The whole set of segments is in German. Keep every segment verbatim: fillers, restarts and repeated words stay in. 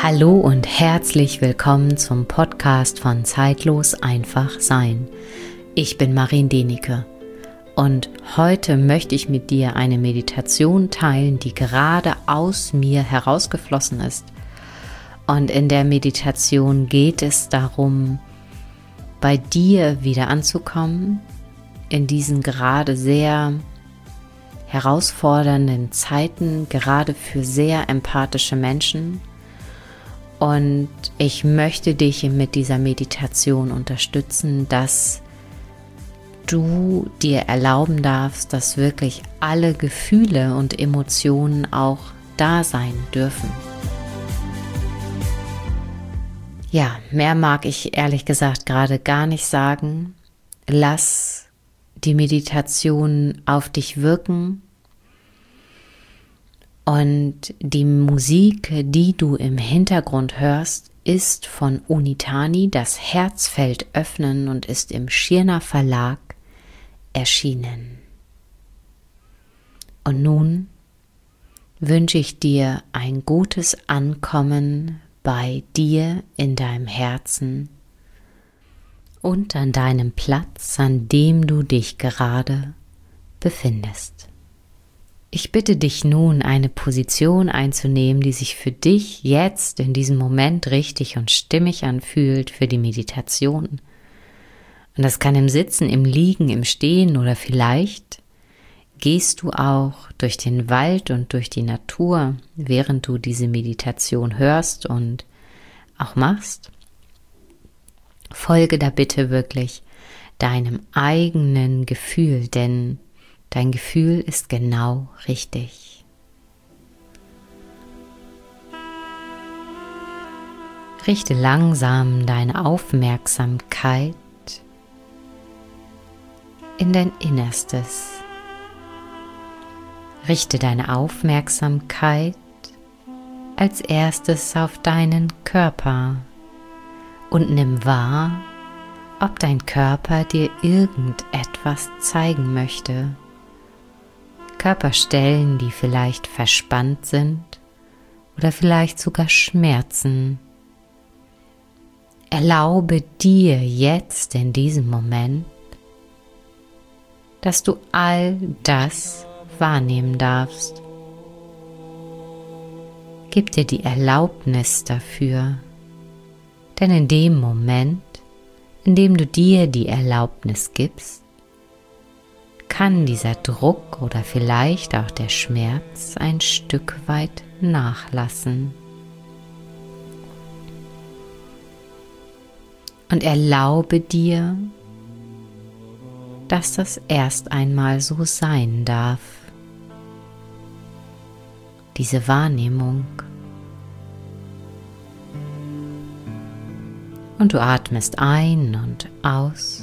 Hallo und herzlich willkommen zum Podcast von Zeitlos einfach sein. Ich bin Marien Denike und heute möchte ich mit dir eine Meditation teilen, die gerade aus mir herausgeflossen ist. Und in der Meditation geht es darum, bei dir wieder anzukommen, in diesen gerade sehr herausfordernden Zeiten, gerade für sehr empathische Menschen. Und ich möchte dich mit dieser Meditation unterstützen, dass du dir erlauben darfst, dass wirklich alle Gefühle und Emotionen auch da sein dürfen. Ja, mehr mag ich ehrlich gesagt gerade gar nicht sagen. Lass die Meditation auf dich wirken. Und die Musik, die du im Hintergrund hörst, ist von Unitani, das Herzfeld öffnen, und ist im Schirner Verlag erschienen. Und nun wünsche ich dir ein gutes Ankommen bei dir in deinem Herzen und an deinem Platz, an dem du dich gerade befindest. Ich bitte dich nun, eine Position einzunehmen, die sich für dich jetzt in diesem Moment richtig und stimmig anfühlt für die Meditation. Und das kann im Sitzen, im Liegen, im Stehen oder vielleicht gehst du auch durch den Wald und durch die Natur, während du diese Meditation hörst und auch machst. Folge da bitte wirklich deinem eigenen Gefühl, denn dein Gefühl ist genau richtig. Richte langsam deine Aufmerksamkeit in dein Innerstes. Richte deine Aufmerksamkeit als erstes auf deinen Körper und nimm wahr, ob dein Körper dir irgendetwas zeigen möchte. Körperstellen, die vielleicht verspannt sind oder vielleicht sogar schmerzen. Erlaube dir jetzt in diesem Moment, dass du all das wahrnehmen darfst. Gib dir die Erlaubnis dafür, denn in dem Moment, in dem du dir die Erlaubnis gibst, kann dieser Druck oder vielleicht auch der Schmerz ein Stück weit nachlassen. Und erlaube dir, dass das erst einmal so sein darf. Diese Wahrnehmung. Und du atmest ein und aus.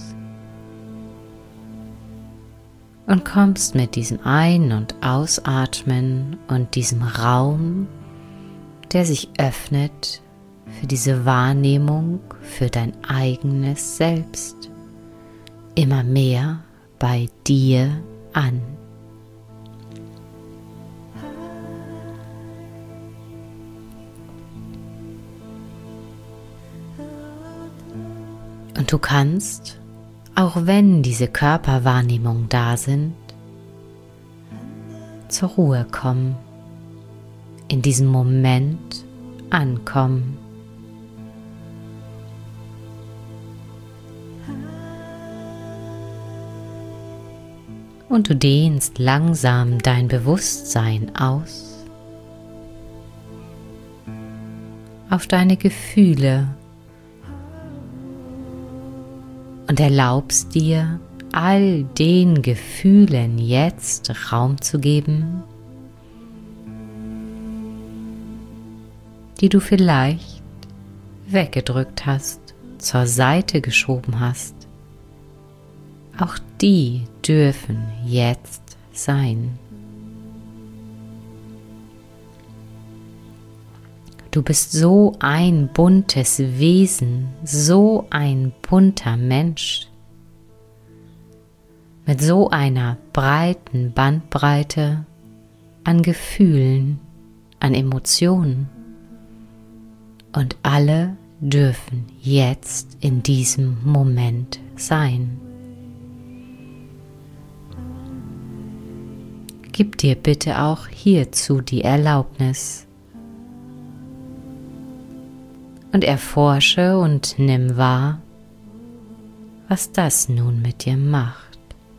Und kommst mit diesem Ein- und Ausatmen und diesem Raum, der sich öffnet für diese Wahrnehmung, für dein eigenes Selbst, immer mehr bei dir an. Und du kannst, auch wenn diese Körperwahrnehmungen da sind, zur Ruhe kommen, in diesem Moment ankommen. Und du dehnst langsam dein Bewusstsein aus auf deine Gefühle und erlaubst dir, all den Gefühlen jetzt Raum zu geben, die du vielleicht weggedrückt hast, zur Seite geschoben hast. Auch die dürfen jetzt sein. Du bist so ein buntes Wesen, so ein bunter Mensch, mit so einer breiten Bandbreite an Gefühlen, an Emotionen. Und alle dürfen jetzt in diesem Moment sein. Gib dir bitte auch hierzu die Erlaubnis und erforsche und nimm wahr, was das nun mit dir macht.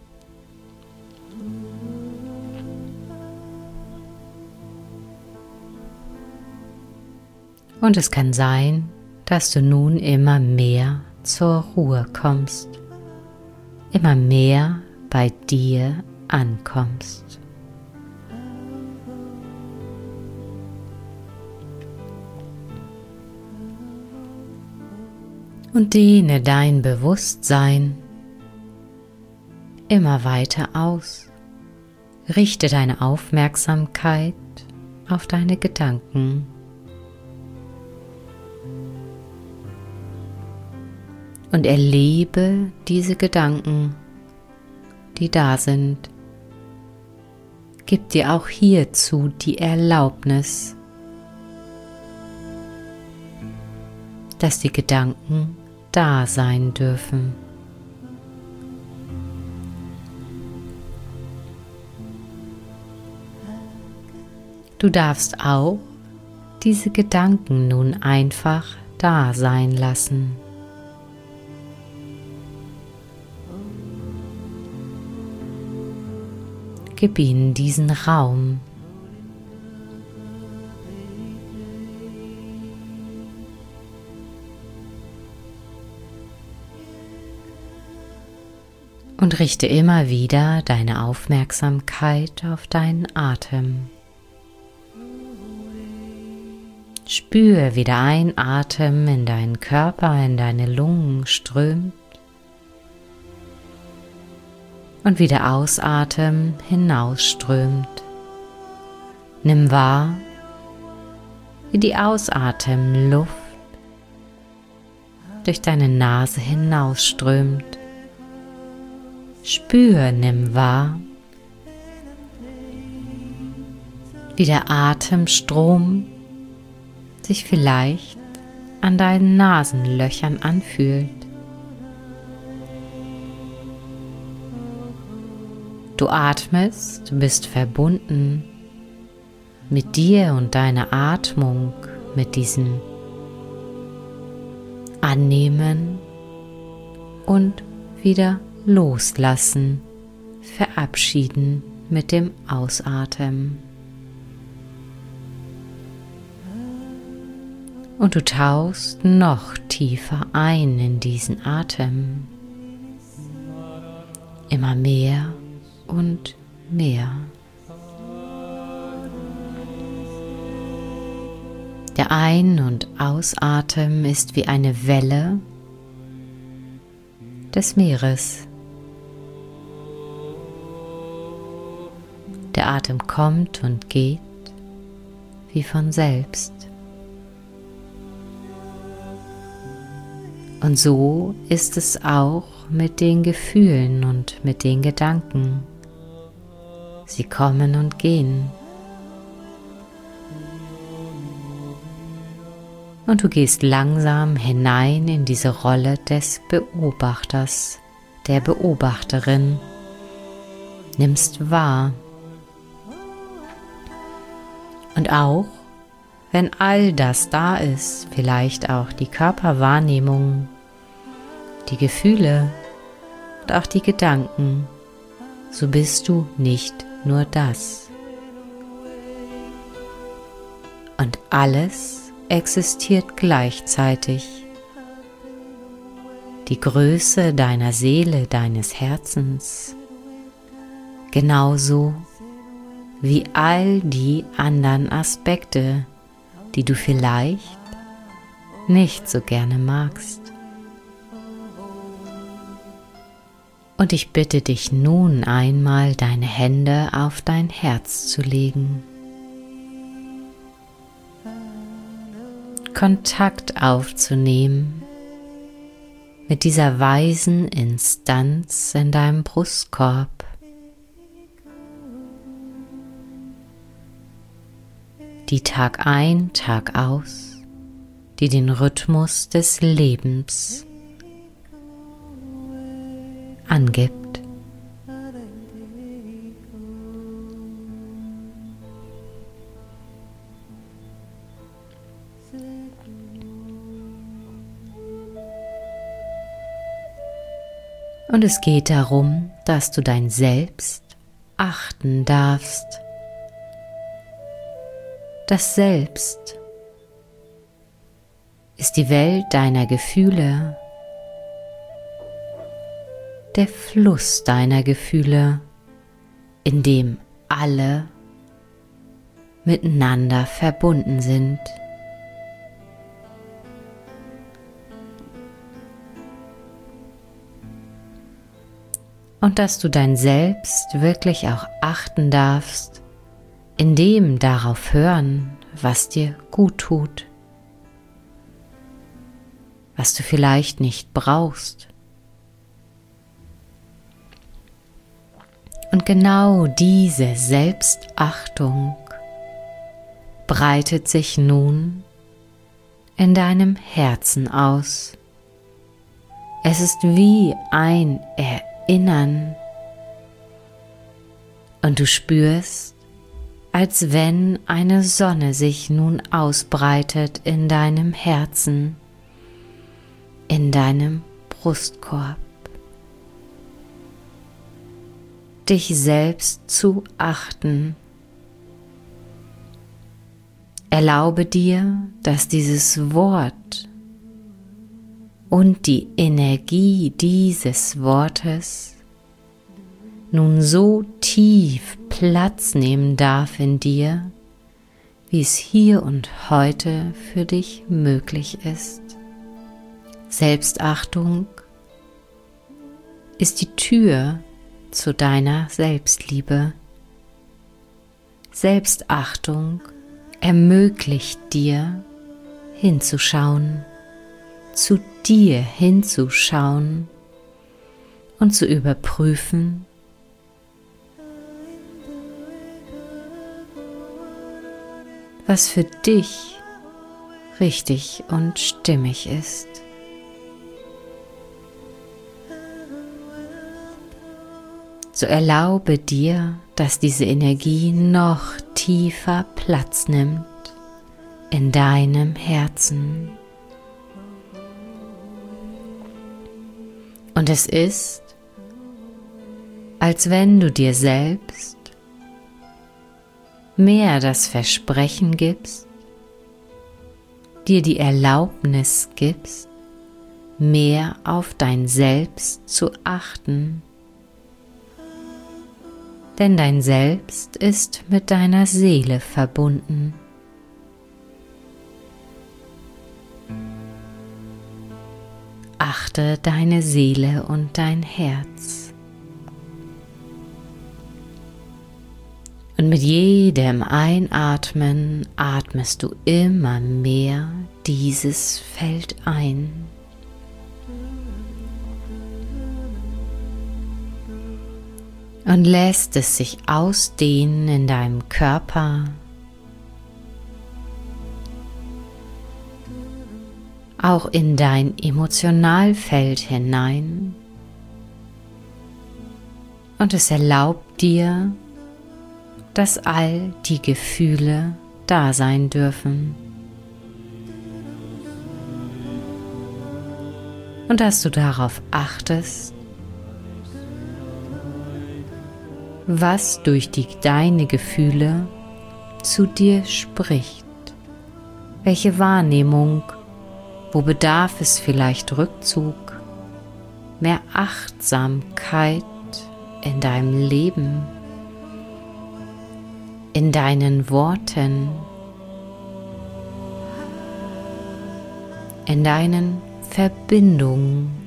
Und es kann sein, dass du nun immer mehr zur Ruhe kommst, immer mehr bei dir ankommst. Und dehne dein Bewusstsein immer weiter aus. Richte deine Aufmerksamkeit auf deine Gedanken. Und erlebe diese Gedanken, die da sind. Gib dir auch hierzu die Erlaubnis, dass die Gedanken da sein dürfen. Du darfst auch diese Gedanken nun einfach da sein lassen. Gib ihnen diesen Raum. Und richte immer wieder deine Aufmerksamkeit auf deinen Atem. Spüre, wie der Einatem in deinen Körper, in deine Lungen strömt und wie der Ausatem hinausströmt. Nimm wahr, wie die Ausatemluft durch deine Nase hinausströmt. Spür, nimm wahr, wie der Atemstrom sich vielleicht an deinen Nasenlöchern anfühlt. Du atmest, bist verbunden mit dir und deiner Atmung, mit diesem Annehmen und wieder Loslassen, verabschieden mit dem Ausatmen. Und du tauchst noch tiefer ein in diesen Atem. Immer mehr und mehr. Der Ein- und Ausatmen ist wie eine Welle des Meeres. Der Atem kommt und geht wie von selbst. Und so ist es auch mit den Gefühlen und mit den Gedanken. Sie kommen und gehen. Und du gehst langsam hinein in diese Rolle des Beobachters, der Beobachterin. Nimmst wahr. Und auch, wenn all das da ist, vielleicht auch die Körperwahrnehmung, die Gefühle und auch die Gedanken, so bist du nicht nur das. Und alles existiert gleichzeitig. Die Größe deiner Seele, deines Herzens, genauso wie all die anderen Aspekte, die du vielleicht nicht so gerne magst. Und ich bitte dich nun einmal, deine Hände auf dein Herz zu legen. Kontakt aufzunehmen mit dieser weisen Instanz in deinem Brustkorb. Die Tag ein, Tag aus die den Rhythmus des Lebens angibt. Und es geht darum, dass du dein Selbst achten darfst. Das Selbst ist die Welt deiner Gefühle, der Fluss deiner Gefühle, in dem alle miteinander verbunden sind. Und dass du dein Selbst wirklich auch achten darfst, indem darauf hören, was dir gut tut, was du vielleicht nicht brauchst. Und genau diese Selbstachtung breitet sich nun in deinem Herzen aus. Es ist wie ein Erinnern und du spürst, als wenn eine Sonne sich nun ausbreitet in deinem Herzen, in deinem Brustkorb. Dich selbst zu achten. Erlaube dir, dass dieses Wort und die Energie dieses Wortes nun so tief Platz nehmen darf in dir, wie es hier und heute für dich möglich ist. Selbstachtung ist die Tür zu deiner Selbstliebe. Selbstachtung ermöglicht dir, hinzuschauen, zu dir hinzuschauen und zu überprüfen, was für dich richtig und stimmig ist. So erlaube dir, dass diese Energie noch tiefer Platz nimmt in deinem Herzen. Und es ist, als wenn du dir selbst mehr das Versprechen gibst, dir die Erlaubnis gibst, mehr auf dein Selbst zu achten. Denn dein Selbst ist mit deiner Seele verbunden. Achte deine Seele und dein Herz. Und mit jedem Einatmen atmest du immer mehr dieses Feld ein. Und lässt es sich ausdehnen in deinem Körper, auch in dein Emotionalfeld hinein. Und es erlaubt dir, dass all die Gefühle da sein dürfen. Und dass du darauf achtest, was durch die, deine Gefühle zu dir spricht, welche Wahrnehmung, wo bedarf es vielleicht Rückzug, mehr Achtsamkeit in deinem Leben, in deinen Worten, in deinen Verbindungen.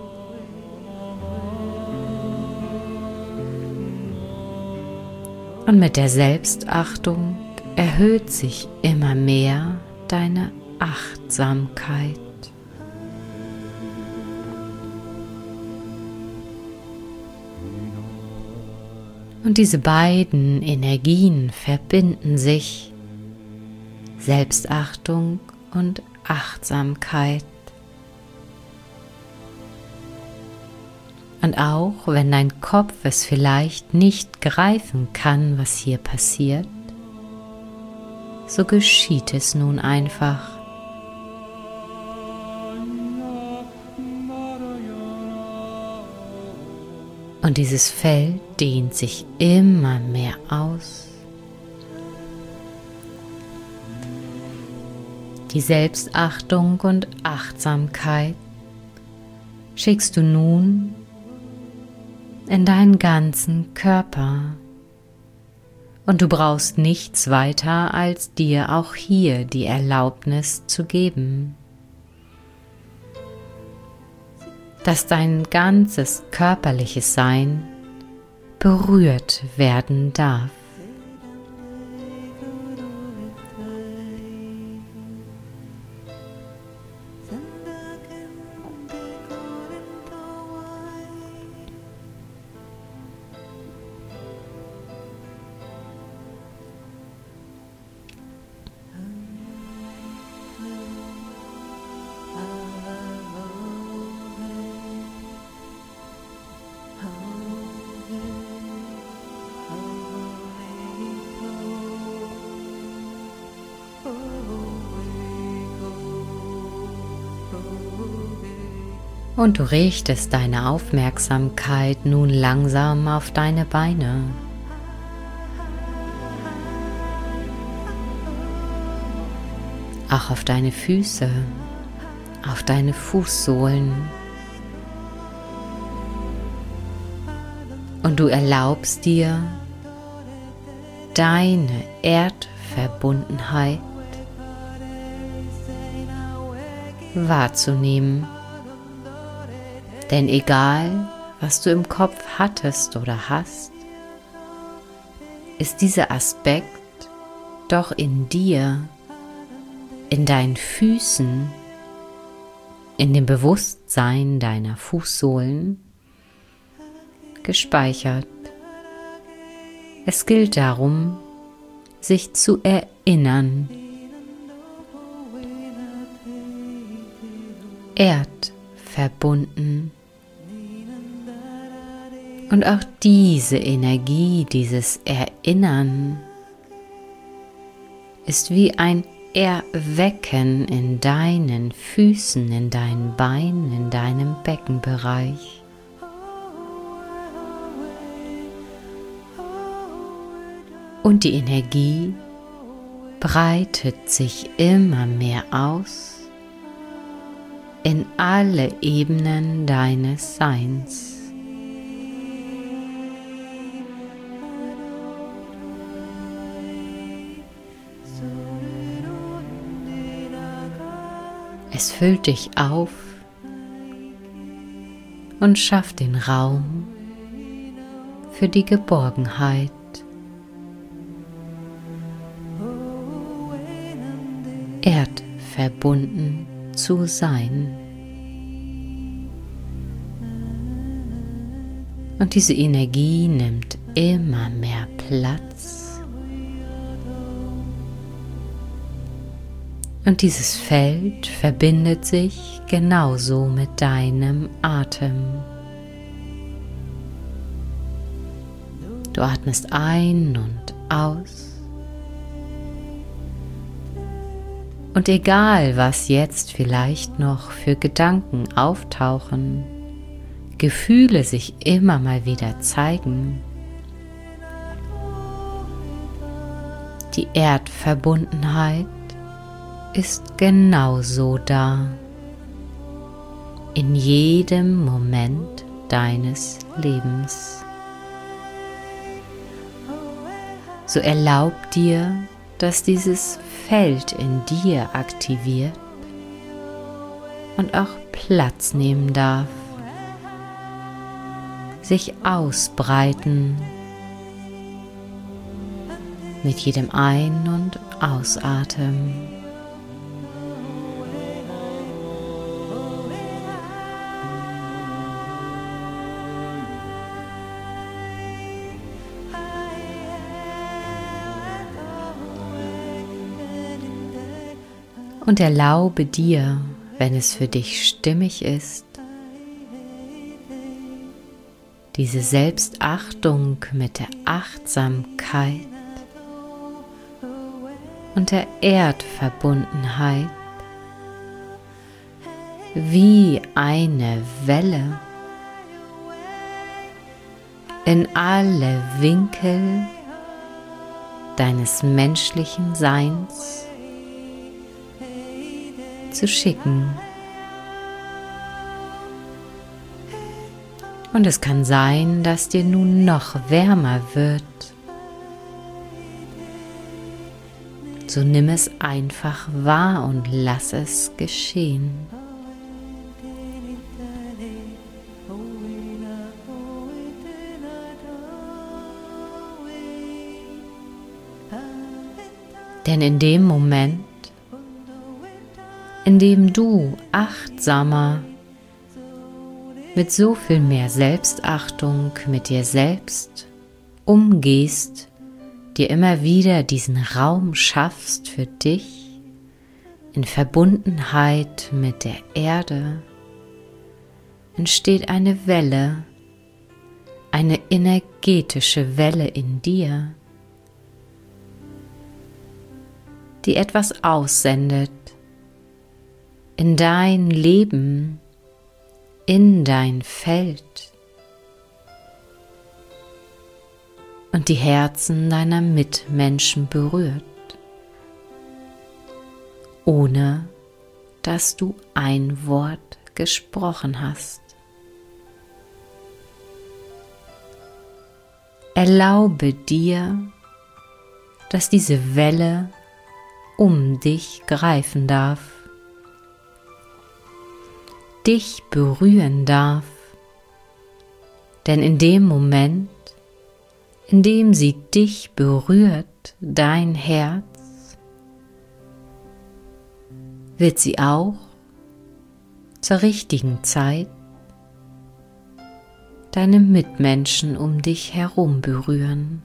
Und mit der Selbstachtung erhöht sich immer mehr deine Achtsamkeit. Und diese beiden Energien verbinden sich, Selbstachtung und Achtsamkeit. Und auch wenn dein Kopf es vielleicht nicht greifen kann, was hier passiert, so geschieht es nun einfach. Und dieses Feld dehnt sich immer mehr aus. Die Selbstachtung und Achtsamkeit schickst du nun in deinen ganzen Körper. Und du brauchst nichts weiter, als dir auch hier die Erlaubnis zu geben, dass dein ganzes körperliches Sein berührt werden darf. Und du richtest deine Aufmerksamkeit nun langsam auf deine Beine. Auch auf deine Füße, auf deine Fußsohlen. Und du erlaubst dir, deine Erdverbundenheit wahrzunehmen. Denn egal, was du im Kopf hattest oder hast, ist dieser Aspekt doch in dir, in deinen Füßen, in dem Bewusstsein deiner Fußsohlen gespeichert. Es gilt darum, sich zu erinnern. Erdverbunden. Und auch diese Energie, dieses Erinnern, ist wie ein Erwecken in deinen Füßen, in deinen Beinen, in deinem Beckenbereich. Und die Energie breitet sich immer mehr aus in alle Ebenen deines Seins. Es füllt dich auf und schafft den Raum für die Geborgenheit. Erdverbunden zu sein. Und diese Energie nimmt immer mehr Platz. Und dieses Feld verbindet sich genauso mit deinem Atem. Du atmest ein und aus. Und egal, was jetzt vielleicht noch für Gedanken auftauchen, Gefühle sich immer mal wieder zeigen, die Erdverbundenheit ist genauso da, in jedem Moment deines Lebens. So erlaub dir, dass dieses Feld in dir aktiviert und auch Platz nehmen darf, sich ausbreiten mit jedem Ein- und Ausatmen. Und erlaube dir, wenn es für dich stimmig ist, diese Selbstachtung mit der Achtsamkeit und der Erdverbundenheit wie eine Welle in alle Winkel deines menschlichen Seins zu schicken. Und es kann sein, dass dir nun noch wärmer wird. So nimm es einfach wahr und lass es geschehen. Denn in dem Moment, in dem du achtsamer, mit so viel mehr Selbstachtung mit dir selbst umgehst, dir immer wieder diesen Raum schaffst für dich, in Verbundenheit mit der Erde, entsteht eine Welle, eine energetische Welle in dir, die etwas aussendet in dein Leben, in dein Feld und die Herzen deiner Mitmenschen berührt, ohne dass du ein Wort gesprochen hast. Erlaube dir, dass diese Welle um dich greifen darf, dich berühren darf, denn in dem Moment, in dem sie dich berührt, dein Herz, wird sie auch zur richtigen Zeit deine Mitmenschen um dich herum berühren.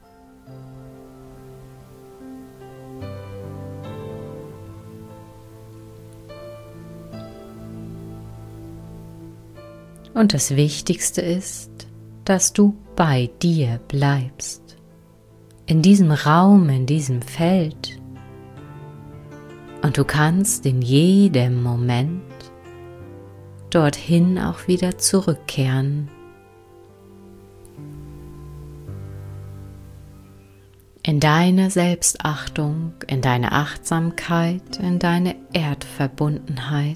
Und das Wichtigste ist, dass du bei dir bleibst, in diesem Raum, in diesem Feld. Und du kannst in jedem Moment dorthin auch wieder zurückkehren. In deine Selbstachtung, in deine Achtsamkeit, in deine Erdverbundenheit.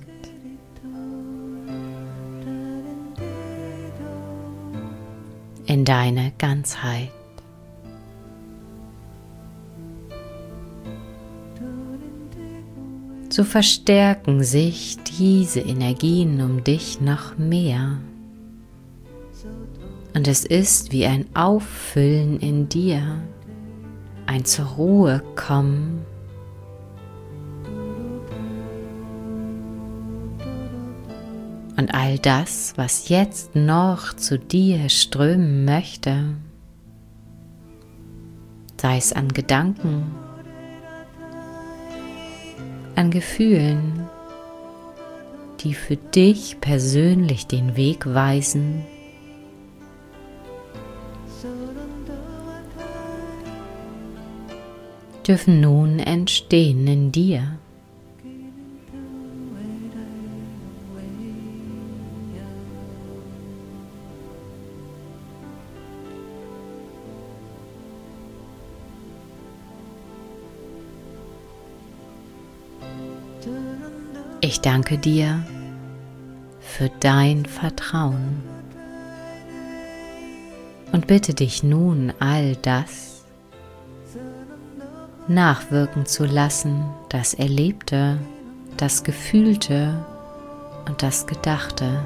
In deine Ganzheit. So verstärken sich diese Energien um dich noch mehr. Und es ist wie ein Auffüllen in dir, ein zur Ruhe kommen. Und all das, was jetzt noch zu dir strömen möchte, sei es an Gedanken, an Gefühlen, die für dich persönlich den Weg weisen, dürfen nun entstehen in dir. Ich danke dir für dein Vertrauen und bitte dich nun, all das nachwirken zu lassen, das Erlebte, das Gefühlte und das Gedachte.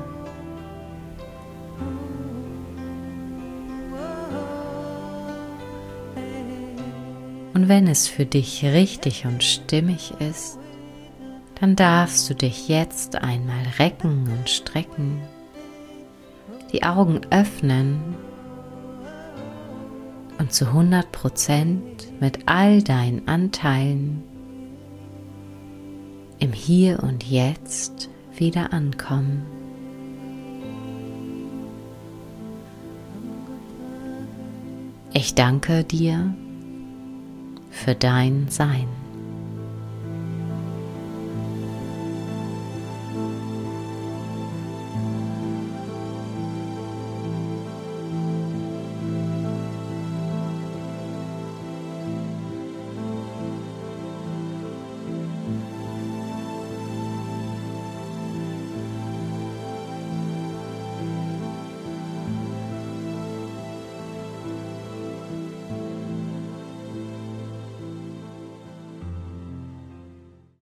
Und wenn es für dich richtig und stimmig ist, dann darfst du dich jetzt einmal recken und strecken, die Augen öffnen und zu hundert Prozent mit all deinen Anteilen im Hier und Jetzt wieder ankommen. Ich danke dir für dein Sein.